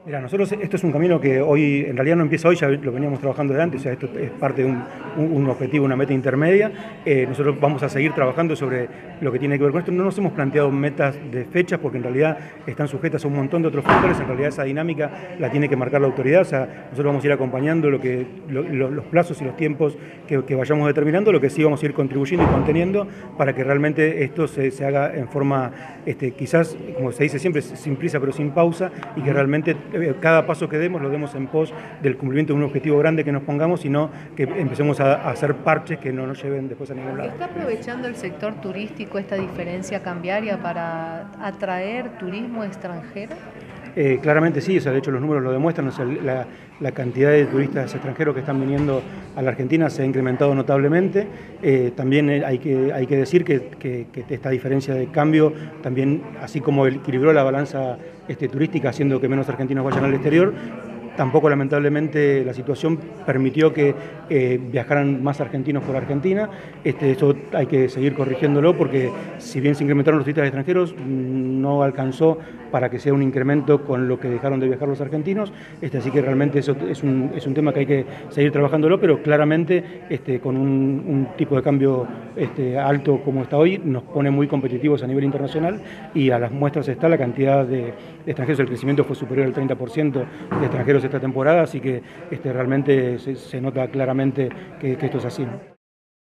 Mira, nosotros esto es un camino que hoy, en realidad no empieza hoy, ya lo veníamos trabajando de antes, o sea, esto es parte de un objetivo, una meta intermedia. Nosotros vamos a seguir trabajando sobre lo que tiene que ver con esto. No nos hemos planteado metas de fechas porque en realidad están sujetas a un montón de otros factores. En realidad esa dinámica la tiene que marcar la autoridad. O sea, nosotros vamos a ir acompañando los plazos y los tiempos que vayamos determinando. Lo que sí vamos a ir contribuyendo y conteniendo para que realmente esto se haga en forma, quizás, como se dice siempre, sin prisa pero sin pausa, y que realmente cada paso que demos lo demos en pos del cumplimiento de un objetivo grande que nos pongamos, sino que empecemos a hacer parches que no nos lleven después a ningún lado. ¿Está aprovechando el sector turístico esta diferencia cambiaria para atraer turismo extranjero? Claramente sí, o sea, de hecho los números lo demuestran, o sea, la cantidad de turistas extranjeros que están viniendo a la Argentina se ha incrementado notablemente. También hay que decir que esta diferencia de cambio también, así como equilibró la balanza turística, haciendo que menos argentinos vayan al exterior, tampoco lamentablemente la situación permitió que viajaran más argentinos por Argentina. Eso hay que seguir corrigiéndolo porque si bien se incrementaron los turistas extranjeros, no alcanzó para que sea un incremento con lo que dejaron de viajar los argentinos. Así que realmente eso es un tema que hay que seguir trabajándolo, pero claramente con un tipo de cambio alto como está hoy, nos pone muy competitivos a nivel internacional, y a las muestras está la cantidad de extranjeros. El crecimiento fue superior al 30% de extranjeros esta temporada, así que realmente se nota claramente que esto es así, ¿no?